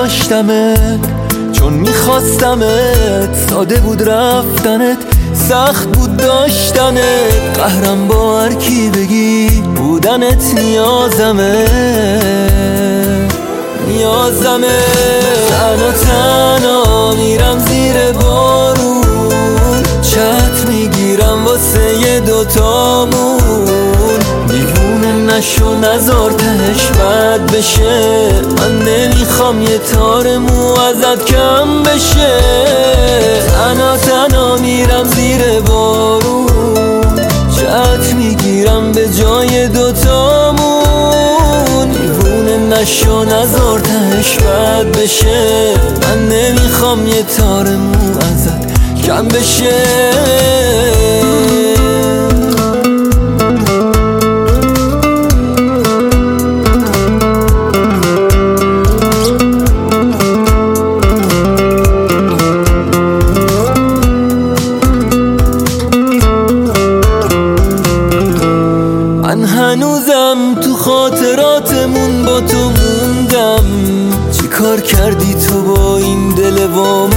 داشتمت چون میخواستمت، ساده بود رفتنت، سخت بود داشتنت، قهرم با هر کی بگی بودنت نیازمه. تنها تنها میرم زیر بارون، چت میگیرم واسه یه دوتامون. دیوونه نشو نزار تهش بد بشه، من نمیخوام یه تار مو ازت کم بشه. تنها تنها میرم زیر بارون، چت میگیرم به جای دوتامون. دیوونه نشو نزار تهش بد بشه، من نمیخوام یه تار مو ازت کم بشه. من هنوزم تو خاطراتمون با تو موندم، چی کار کردی تو با این دل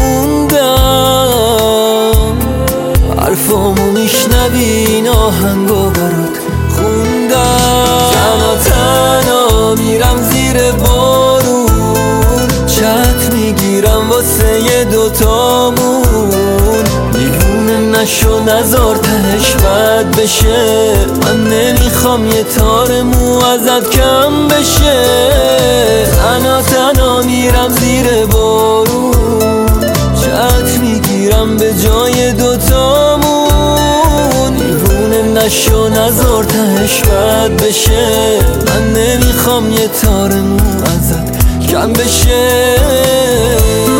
واموندم. حرفامو میشنوی این آهنگو برات خوندم. تنها تنها میرم زیر بارون، چت میگیرم واسه یه دوتامون. دیوونه نشو نزار تهش بد بشه، من نمیخوام یه تار مو ازت کم بشه. تنها تنها میرم زیر بارون، چت میگیرم به جای دوتامون. دیوونه نشو نزار تهش بد بشه، من نمیخوام یه تار مو ازت کم بشه.